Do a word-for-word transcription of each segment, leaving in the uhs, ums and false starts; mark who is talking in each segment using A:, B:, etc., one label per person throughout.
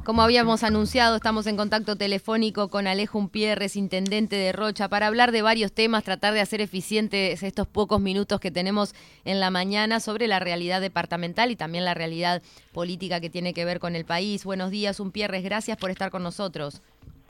A: Como habíamos anunciado, estamos en contacto telefónico con Alejo Umpierres, intendente de Rocha, para hablar de varios temas, tratar de hacer eficientes estos pocos minutos que tenemos en la mañana sobre la realidad departamental y también la realidad política que tiene que ver con el país. Buenos días, Umpierres, gracias por estar con nosotros.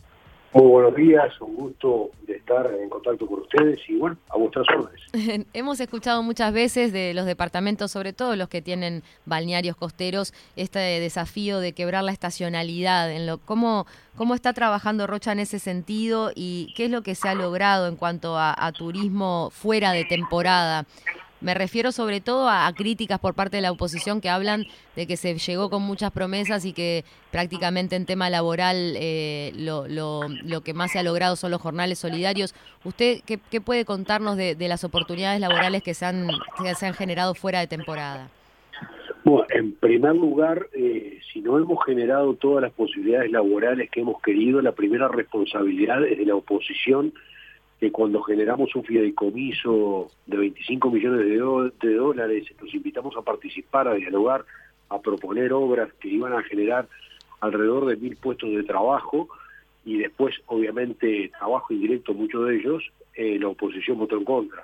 B: Muy buenos días, un gusto de estar en contacto con ustedes y bueno, a vuestras órdenes.
A: Hemos escuchado muchas veces de los departamentos, sobre todo los que tienen balnearios costeros, este desafío de quebrar la estacionalidad. En lo, ¿cómo, ¿Cómo está trabajando Rocha en ese sentido y qué es lo que se ha logrado en cuanto a, a turismo fuera de temporada? Me refiero sobre todo a, a críticas por parte de la oposición que hablan de que se llegó con muchas promesas y que prácticamente en tema laboral eh, lo, lo, lo que más se ha logrado son los jornales solidarios. ¿Usted qué, qué puede contarnos de, de las oportunidades laborales que se han, que se han generado fuera de temporada?
B: Bueno, en primer lugar, eh, si no hemos generado todas las posibilidades laborales que hemos querido, la primera responsabilidad es de la oposición, que cuando generamos un fideicomiso de veinticinco millones de, do de dólares, los invitamos a participar, a dialogar, a proponer obras que iban a generar alrededor de mil puestos de trabajo y después, obviamente, trabajo indirecto, muchos de ellos, eh, la oposición votó en contra.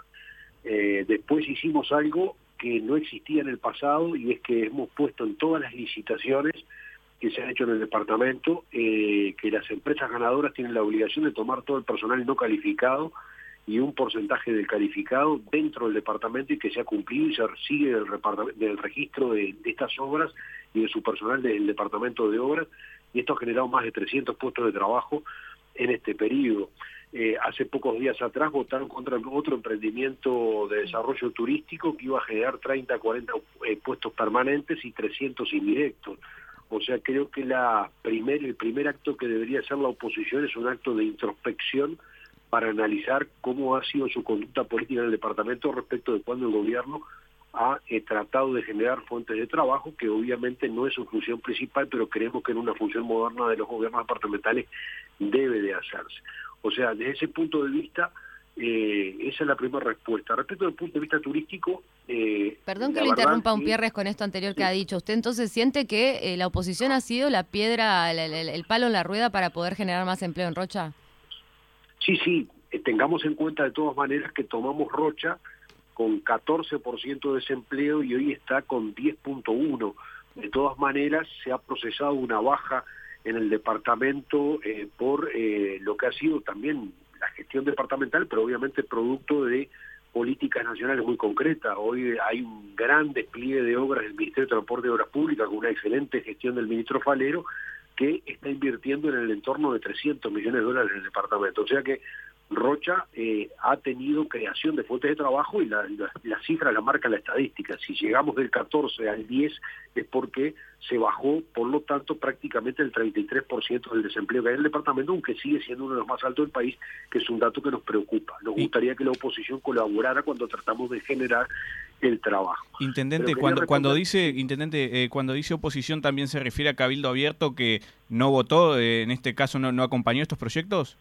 B: Eh, después hicimos algo que no existía en el pasado y es que hemos puesto en todas las licitaciones que se han hecho en el departamento, eh, que las empresas ganadoras tienen la obligación de tomar todo el personal no calificado y un porcentaje del calificado dentro del departamento y que se ha cumplido y se sigue del, del registro de, de estas obras y de su personal del departamento de obras, y esto ha generado más de trescientos puestos de trabajo en este periodo. Eh, hace pocos días atrás votaron contra otro emprendimiento de desarrollo turístico que iba a generar treinta, cuarenta eh, puestos permanentes y trescientos indirectos. O sea, creo que la primer, el primer acto que debería hacer la oposición es un acto de introspección para analizar cómo ha sido su conducta política en el departamento respecto de cuando el gobierno ha eh, tratado de generar fuentes de trabajo, que obviamente no es su función principal, pero creemos que en una función moderna de los gobiernos departamentales debe de hacerse. O sea, desde ese punto de vista, eh, esa es la primera respuesta. Respecto del punto de vista turístico... Eh,
A: Perdón que lo interrumpa, Umpierres, con esto anterior que sí ha dicho. ¿Usted entonces siente que eh, la oposición ha sido la piedra, el, el, el palo en la rueda para poder generar más empleo en Rocha?
B: Sí, sí. Eh, tengamos en cuenta de todas maneras que tomamos Rocha con catorce por ciento de desempleo y hoy está con diez punto uno. De todas maneras, se ha procesado una baja en el departamento eh, por eh, lo que ha sido también la gestión departamental, pero obviamente producto de políticas nacionales muy concretas. Hoy hay un gran despliegue de obras del Ministerio de Transporte y Obras Públicas, con una excelente gestión del ministro Falero, que está invirtiendo en el entorno de trescientos millones de dólares en el departamento. O sea que Rocha eh, ha tenido creación de fuentes de trabajo y la, la, la cifra la marca la estadística. Si llegamos del catorce al diez es porque se bajó, por lo tanto, prácticamente el treinta y tres por ciento del desempleo que hay en el departamento, aunque sigue siendo uno de los más altos del país, que es un dato que nos preocupa. Nos gustaría que la oposición colaborara cuando tratamos de generar el trabajo.
C: Intendente, cuando responder... cuando dice intendente eh, cuando dice oposición, ¿también se refiere a Cabildo Abierto, que no votó, eh, en este caso no, no acompañó estos proyectos?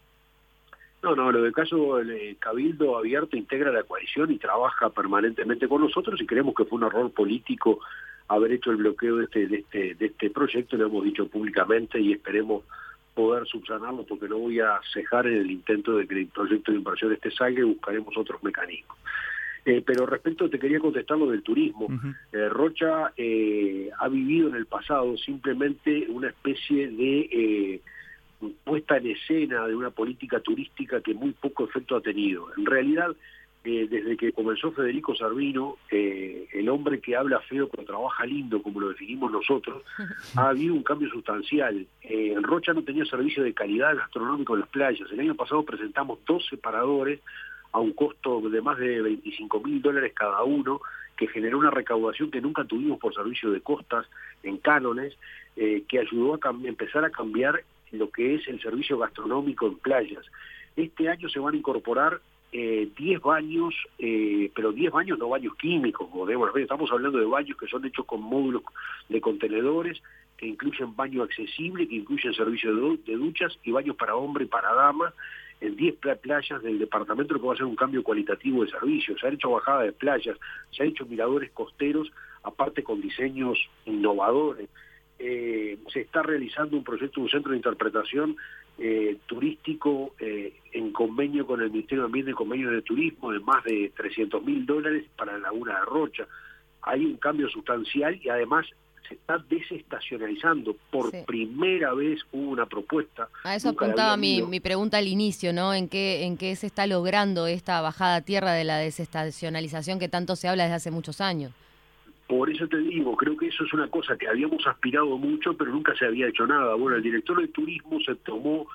B: No, no, lo del caso del Cabildo Abierto integra la coalición y trabaja permanentemente con nosotros y creemos que fue un error político haber hecho el bloqueo de este, de este, de este proyecto, lo hemos dicho públicamente y esperemos poder subsanarlo porque no voy a cejar en el intento de que el proyecto de inversión este salga y buscaremos otros mecanismos. Eh, pero respecto, te quería contestar lo del turismo. Uh-huh. eh, Rocha eh, ha vivido en el pasado simplemente una especie de... Eh, puesta en escena de una política turística que muy poco efecto ha tenido. En realidad, eh, desde que comenzó Federico Servino, eh, el hombre que habla feo pero trabaja lindo, como lo definimos nosotros, ha habido un cambio sustancial. Eh, en Rocha no tenía servicio de calidad gastronómico en las playas. El año pasado presentamos dos separadores a un costo de más de veinticinco mil dólares cada uno, que generó una recaudación que nunca tuvimos por servicio de costas en cánones, eh, que ayudó a empezar a cambiar lo que es el servicio gastronómico en playas. Este año se van a incorporar eh, diez baños, eh, pero diez baños no baños químicos, como debemos ver. Estamos hablando de baños que son hechos con módulos de contenedores, que incluyen baño accesible, que incluyen servicio de, de duchas y baños para hombre y para dama, en diez playas del departamento, lo que va a ser un cambio cualitativo de servicios. Se han hecho bajadas de playas, se han hecho miradores costeros, aparte con diseños innovadores. eh, se está realizando un proyecto, un centro de interpretación eh, turístico eh, en convenio con el Ministerio de Ambiente y Convenio de Turismo de más de trescientos mil dólares para la Laguna de Rocha. Hay un cambio sustancial y además se está desestacionalizando. Por sí. primera vez hubo una propuesta.
A: A eso apuntaba mi, mi pregunta al inicio, ¿no? ¿En qué, ¿En qué se está logrando esta bajada a tierra de la desestacionalización que tanto se habla desde hace muchos años?
B: Por eso te digo, creo que eso es una cosa que habíamos aspirado mucho, pero nunca se había hecho nada. Bueno, el director de turismo se tomó,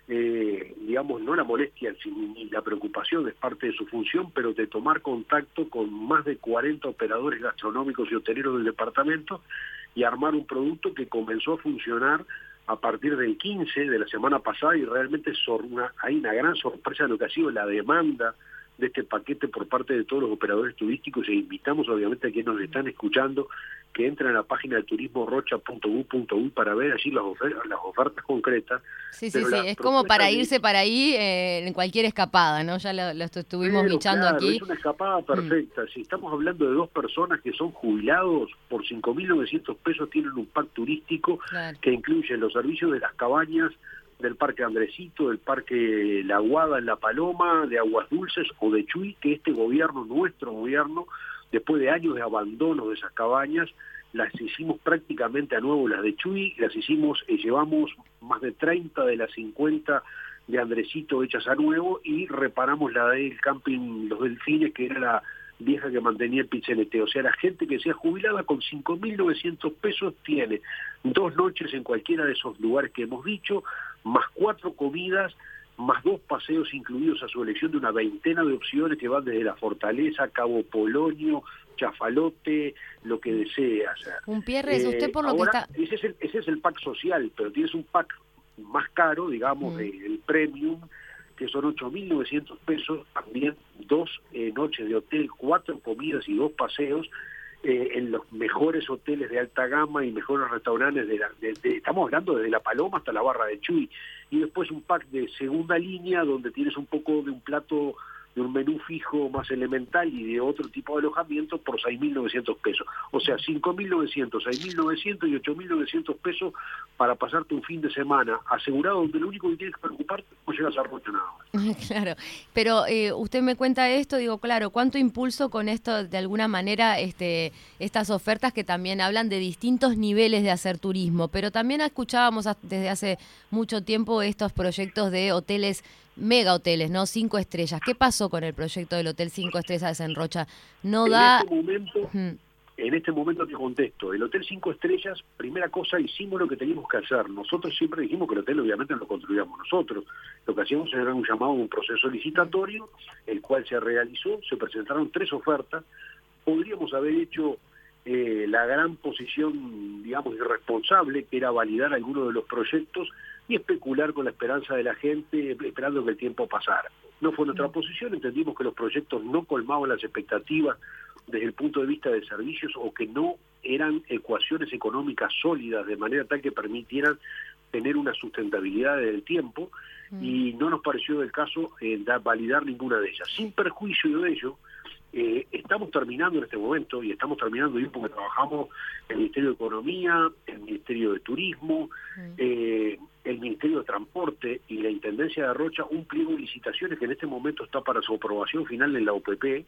B: eh, digamos, no la molestia ni la preocupación, es parte de su función, pero de tomar contacto con más de cuarenta operadores gastronómicos y hoteleros del departamento y armar un producto que comenzó a funcionar a partir del quince de la semana pasada, y realmente una, hay una gran sorpresa de lo que ha sido la demanda de este paquete por parte de todos los operadores turísticos, e invitamos obviamente a quienes nos están escuchando que entren a la página de turismo rocha punto u punto u para ver allí las ofertas, las ofertas concretas.
A: Sí, sí, sí, es como para irse de... para ahí eh, en cualquier escapada, ¿no? Ya lo, lo estuvimos Pero, bichando
B: claro,
A: aquí.
B: Es una escapada perfecta. Mm. Si estamos hablando de dos personas que son jubilados, por cinco mil novecientos pesos tienen un pack turístico claro. que incluye los servicios de las cabañas, del Parque Andresito, del Parque La Aguada en La Paloma, de Aguas Dulces o de Chuy, que este gobierno, nuestro gobierno, después de años de abandono de esas cabañas, las hicimos prácticamente a nuevo las de Chuy, las hicimos, eh, llevamos más de treinta de las cincuenta de Andresito hechas a nuevo, y reparamos la del camping Los Delfines, que era la vieja que mantenía el Pichenete. O sea, la gente que sea jubilada con cinco mil novecientos pesos tiene dos noches en cualquiera de esos lugares que hemos dicho, más cuatro comidas, más dos paseos incluidos a su elección de una veintena de opciones que van desde La Fortaleza, Cabo Polonio, Chafalote, lo que desea. O sea,
A: un Pierres, eh, usted por lo
B: ahora,
A: que está...
B: Ese es, el, ese es el pack social, pero tienes un pack más caro, digamos, mm. el, el premium, que son ocho mil novecientos pesos, también dos eh, noches de hotel, cuatro comidas y dos paseos, eh, en los mejores hoteles de alta gama y mejores restaurantes, de, la, de, de estamos hablando desde La Paloma hasta la Barra de Chuy, y después un pack de segunda línea donde tienes un poco de un plato, de un menú fijo más elemental y de otro tipo de alojamiento por seis mil novecientos pesos. O sea, cinco mil novecientos, seis mil novecientos y ocho mil novecientos pesos para pasarte un fin de semana asegurado, donde lo único que tienes que preocuparte es no llegas a Rocha nada más.
A: Claro, pero eh, usted me cuenta esto, digo, claro, ¿cuánto impulso con esto, de alguna manera, este, estas ofertas que también hablan de distintos niveles de hacer turismo? Pero también escuchábamos desde hace mucho tiempo estos proyectos de hoteles, mega hoteles, ¿no? Cinco estrellas. ¿Qué pasó con el proyecto del Hotel Cinco Estrellas en Rocha? No
B: en
A: da...
B: Este momento, uh-huh. En este momento te contesto. El Hotel Cinco Estrellas, primera cosa, hicimos lo que teníamos que hacer. Nosotros siempre dijimos que el hotel obviamente lo construíamos nosotros. Lo que hacíamos era un llamado, un proceso licitatorio, el cual se realizó, se presentaron tres ofertas. Podríamos haber hecho eh, la gran posición, digamos, irresponsable, que era validar algunos de los proyectos y especular con la esperanza de la gente, esperando que el tiempo pasara. No fue nuestra posición, entendimos que los proyectos no colmaban las expectativas desde el punto de vista de servicios, o que no eran ecuaciones económicas sólidas, de manera tal que permitieran tener una sustentabilidad del tiempo, mm. y no nos pareció del caso eh, da, validar ninguna de ellas. Sin perjuicio de ello, eh, estamos terminando en este momento, y estamos terminando bien porque trabajamos el Ministerio de Economía, el Ministerio de Turismo, mm. eh, el Ministerio de Transporte y la Intendencia de Rocha, un pliego de licitaciones que en este momento está para su aprobación final en la O P P,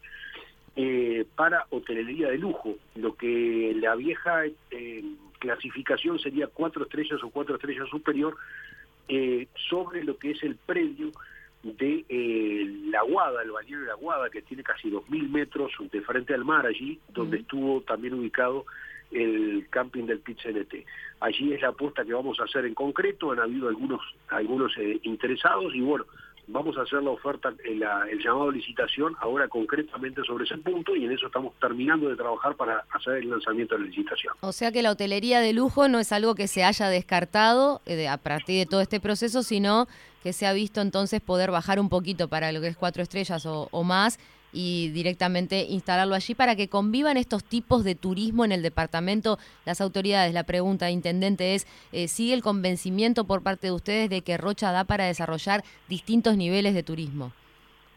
B: eh, para hotelería de lujo, lo que la vieja eh, clasificación sería cuatro estrellas o cuatro estrellas superior, eh, sobre lo que es el predio de eh, La Aguada, el balneario de La Aguada, que tiene casi dos mil metros de frente al mar allí, donde uh-huh. estuvo también ubicado el camping del Pichenete. Allí es la apuesta que vamos a hacer en concreto. Han habido algunos algunos eh, interesados, y bueno, vamos a hacer la oferta, el, el llamado a licitación ahora concretamente sobre ese punto, y en eso estamos terminando de trabajar para hacer el lanzamiento de la licitación.
A: O sea que la hotelería de lujo no es algo que se haya descartado eh, a partir de todo este proceso, sino que se ha visto entonces poder bajar un poquito para lo que es cuatro estrellas o, o más, y directamente instalarlo allí para que convivan estos tipos de turismo en el departamento. Las autoridades, la pregunta, intendente, es, eh, ¿sigue el convencimiento por parte de ustedes de que Rocha da para desarrollar distintos niveles de turismo?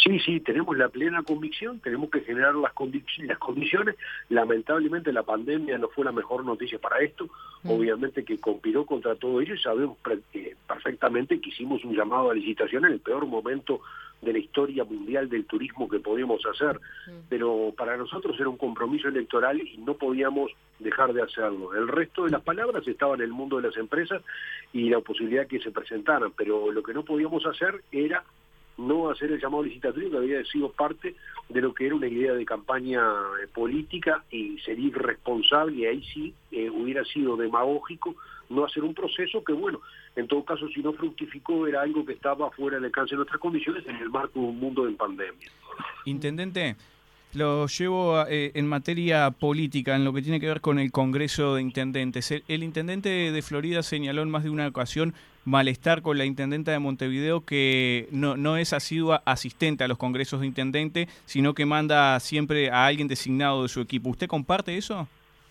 B: Sí, sí, tenemos la plena convicción, tenemos que generar las, condi las condiciones. Lamentablemente la pandemia no fue la mejor noticia para esto, mm. obviamente que conspiró contra todo ello y sabemos eh, perfectamente que hicimos un llamado a licitación en el peor momento de la historia mundial del turismo que podíamos hacer, mm. pero para nosotros era un compromiso electoral y no podíamos dejar de hacerlo. El resto de las palabras estaban en el mundo de las empresas y la posibilidad que se presentaran, pero lo que no podíamos hacer era no hacer el llamado licitatorio, que había sido parte de lo que era una idea de campaña eh, política, y sería irresponsable, y ahí sí eh, hubiera sido demagógico no hacer un proceso que, bueno, en todo caso, si no fructificó, era algo que estaba fuera del alcance de nuestras condiciones en el marco de un mundo en pandemia.
C: Intendente, lo llevo eh, en materia política, en lo que tiene que ver con el Congreso de Intendentes. El, el intendente de Florida señaló en más de una ocasión malestar con la intendenta de Montevideo, que no, no es asidua asistente a los congresos de intendente, sino que manda siempre a alguien designado de su equipo. ¿Usted comparte eso?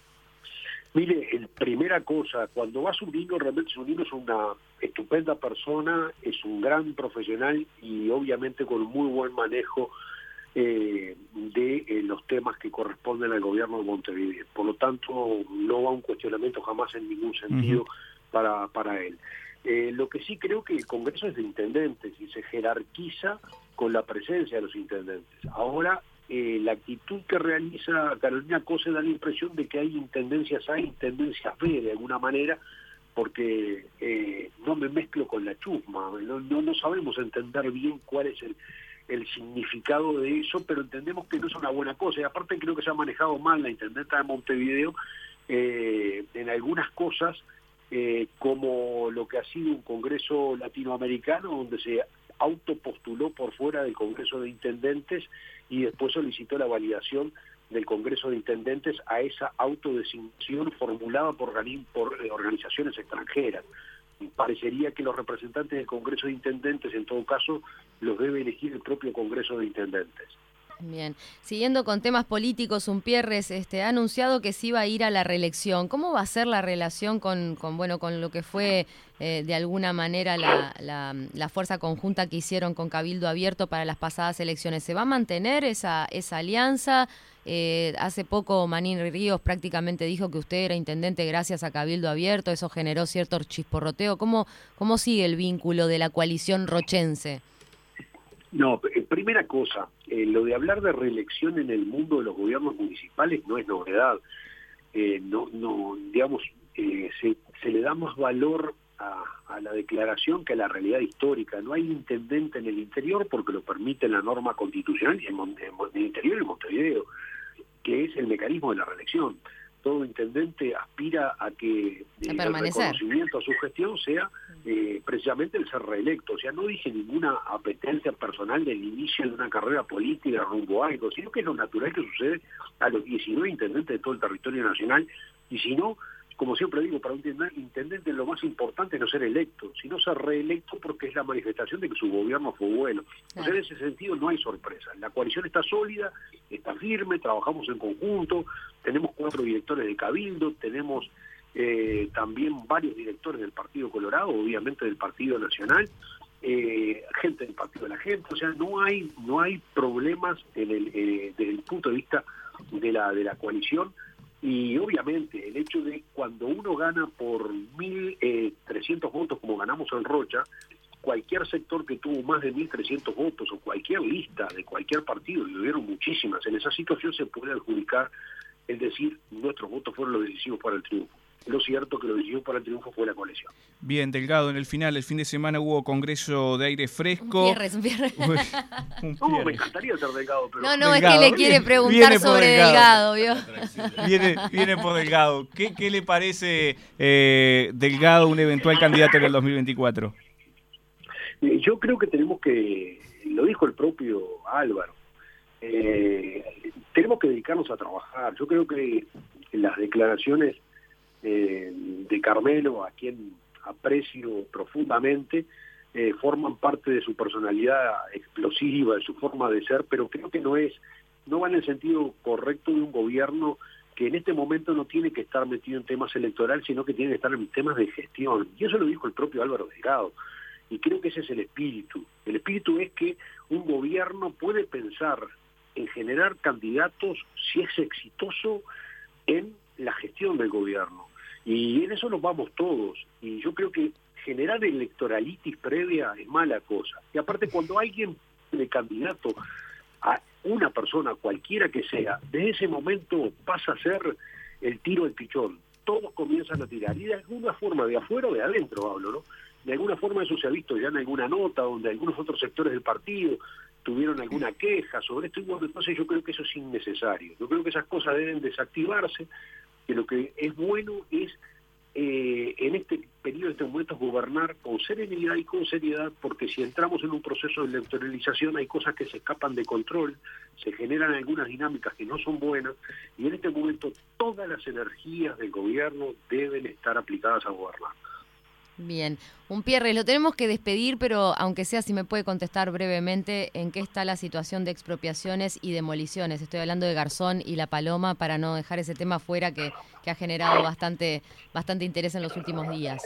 B: Mire, el, primera cosa, cuando va Zunino, realmente Zunino es una estupenda persona, es un gran profesional y obviamente con muy buen manejo eh, de eh, los temas que corresponden al gobierno de Montevideo. Por lo tanto, no va un cuestionamiento jamás en ningún sentido uh-huh. para, para él. Eh, lo que sí creo que el Congreso es de intendentes y se jerarquiza con la presencia de los intendentes. Ahora, eh, la actitud que realiza Carolina Cose da la impresión de que hay intendencias A, intendencias B, de alguna manera, porque eh, no me mezclo con la chusma, no, no, no sabemos entender bien cuál es el, el significado de eso, pero entendemos que no es una buena cosa, y aparte creo que se ha manejado mal la intendenta de Montevideo eh, en algunas cosas, Eh, como lo que ha sido un Congreso latinoamericano donde se autopostuló por fuera del Congreso de Intendentes y después solicitó la validación del Congreso de Intendentes a esa autodesignación formulada por, por eh, organizaciones extranjeras. Parecería que los representantes del Congreso de Intendentes, en todo caso, los debe elegir el propio Congreso de Intendentes.
A: Bien, siguiendo con temas políticos, Umpierres este, ha anunciado que sí iba a ir a la reelección. ¿Cómo va a ser la relación con, con bueno, con lo que fue eh, de alguna manera la, la, la fuerza conjunta que hicieron con Cabildo Abierto para las pasadas elecciones? ¿Se va a mantener esa, esa alianza? Eh, hace poco Manín Ríos prácticamente dijo que usted era intendente gracias a Cabildo Abierto, eso generó cierto chisporroteo. ¿Cómo, cómo sigue el vínculo de la coalición rochense?
B: No, primera cosa, eh, lo de hablar de reelección en el mundo de los gobiernos municipales no es novedad. Eh, no, no, digamos, eh, se, se le da más valor a, a la declaración que a la realidad histórica. No hay intendente en el interior porque lo permite la norma constitucional y en, en, en el interior y en Montevideo, que es el mecanismo de la reelección. Todo intendente aspira a que eh, el reconocimiento a su gestión sea eh, precisamente el ser reelecto. O sea, no dije ninguna apetencia personal del inicio de una carrera política rumbo a algo, sino que es lo natural que sucede a los diecinueve intendentes de todo el territorio nacional. Y si no, como siempre digo, para un intendente lo más importante es no ser electo, sino ser reelecto, porque es la manifestación de que su gobierno fue bueno. O sea, en ese sentido no hay sorpresa. La coalición está sólida, está firme, trabajamos en conjunto, tenemos cuatro directores de Cabildo, tenemos eh, también varios directores del Partido Colorado, obviamente del Partido Nacional, eh, gente del Partido de la Gente. O sea, no hay no hay problemas en el, eh, desde el punto de vista de la de la coalición. Y obviamente el hecho de cuando uno gana por mil trescientos votos como ganamos en Rocha, cualquier sector que tuvo más de mil trescientos votos o cualquier lista de cualquier partido, y hubieron muchísimas, en esa situación se puede adjudicar el decir nuestros votos fueron los decisivos para el triunfo. Lo cierto que lo decisivo para el triunfo fue la coalición.
C: Bien, Delgado, en el final, el fin de semana hubo congreso de aire fresco.
A: Un viernes, un viernes.
B: un no, me encantaría ser Delgado. Pero...
A: No, no,
C: Delgado.
A: Es que le quiere preguntar sobre Delgado,
C: Delgado
A: ¿vio?
C: Viene, viene por Delgado. ¿Qué, qué le parece eh, Delgado, un eventual candidato en el dos mil veinticuatro?
B: Eh, yo creo que tenemos que, lo dijo el propio Álvaro, eh, tenemos que dedicarnos a trabajar. Yo creo que las declaraciones Eh, de Carmelo, a quien aprecio profundamente, eh, forman parte de su personalidad explosiva, de su forma de ser, pero creo que no es, no va en el sentido correcto de un gobierno que en este momento no tiene que estar metido en temas electorales, sino que tiene que estar en temas de gestión. Y eso lo dijo el propio Álvaro Delgado. Y creo que ese es el espíritu. El espíritu es que un gobierno puede pensar en generar candidatos si es exitoso en la gestión del gobierno. Y en eso nos vamos todos. Y yo creo que generar electoralitis previa es mala cosa. Y aparte, cuando alguien de candidato a una persona, cualquiera que sea, desde ese momento pasa a ser el tiro al pichón. Todos comienzan a tirar. Y de alguna forma, de afuera o de adentro hablo, ¿no? De alguna forma eso se ha visto ya en alguna nota donde algunos otros sectores del partido tuvieron alguna queja sobre esto. Y bueno, entonces yo creo que eso es innecesario. Yo creo que esas cosas deben desactivarse, que lo que es bueno es eh, en este periodo, en estos momentos, gobernar con serenidad y con seriedad, porque si entramos en un proceso de electoralización hay cosas que se escapan de control, se generan algunas dinámicas que no son buenas, y en este momento todas las energías del gobierno deben estar aplicadas a gobernar.
A: Bien, Unpierres, lo tenemos que despedir, pero aunque sea, si me puede contestar brevemente, ¿en qué está la situación de expropiaciones y demoliciones? Estoy hablando de Garzón y La Paloma, para no dejar ese tema fuera que, que ha generado bastante, bastante interés en los últimos días.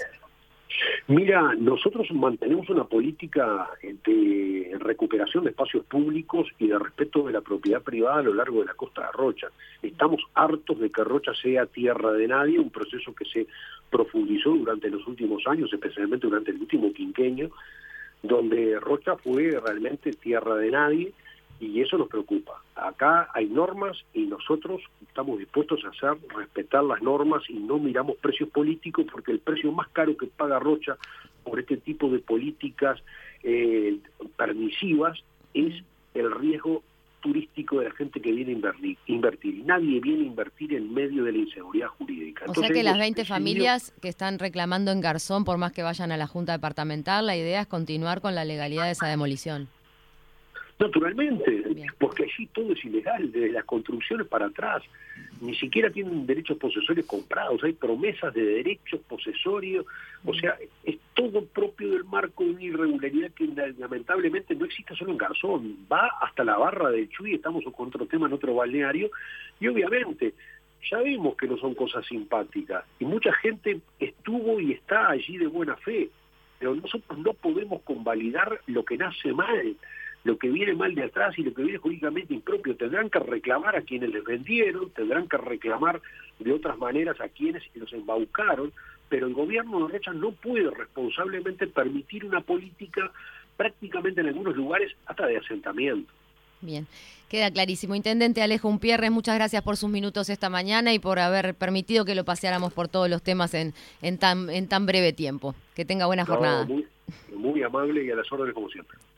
B: Mira, nosotros mantenemos una política de recuperación de espacios públicos y de respeto de la propiedad privada a lo largo de la costa de Rocha. Estamos hartos de que Rocha sea tierra de nadie, un proceso que se profundizó durante los últimos años, especialmente durante el último quinquenio, donde Rocha fue realmente tierra de nadie, y eso nos preocupa. Acá hay normas y nosotros estamos dispuestos a hacer respetar las normas y no miramos precios políticos, porque el precio más caro que paga Rocha por este tipo de políticas eh, permisivas es el riesgo turístico de la gente que viene a invertir, invertir. Y nadie viene a invertir en medio de la inseguridad jurídica.
A: O
B: Entonces,
A: sea que las veinte
B: decidido...
A: familias que están reclamando en Garzón, por más que vayan a la Junta Departamental, la idea es continuar con la legalidad de esa demolición.
B: Naturalmente,
A: Bien.
B: porque allí todo es ilegal, desde las construcciones para atrás, ni siquiera tienen derechos posesorios comprados, hay promesas de derechos posesorios, o sea, es todo propio del marco de una irregularidad que lamentablemente no existe solo en Garzón, va hasta la barra del Chuy, estamos con otro tema en otro balneario, y obviamente ya vimos que no son cosas simpáticas, y mucha gente estuvo y está allí de buena fe, pero nosotros no podemos convalidar lo que nace mal, lo que viene mal de atrás y lo que viene jurídicamente impropio. Tendrán que reclamar a quienes les vendieron, tendrán que reclamar de otras maneras a quienes los embaucaron, pero el gobierno de Rocha no puede responsablemente permitir una política prácticamente en algunos lugares hasta de asentamiento.
A: Bien, queda clarísimo. Intendente Alejo Unpierres, muchas gracias por sus minutos esta mañana y por haber permitido que lo paseáramos por todos los temas en, en, tan, en tan breve tiempo. Que tenga buena jornada.
B: No, muy, muy amable y a las órdenes como siempre.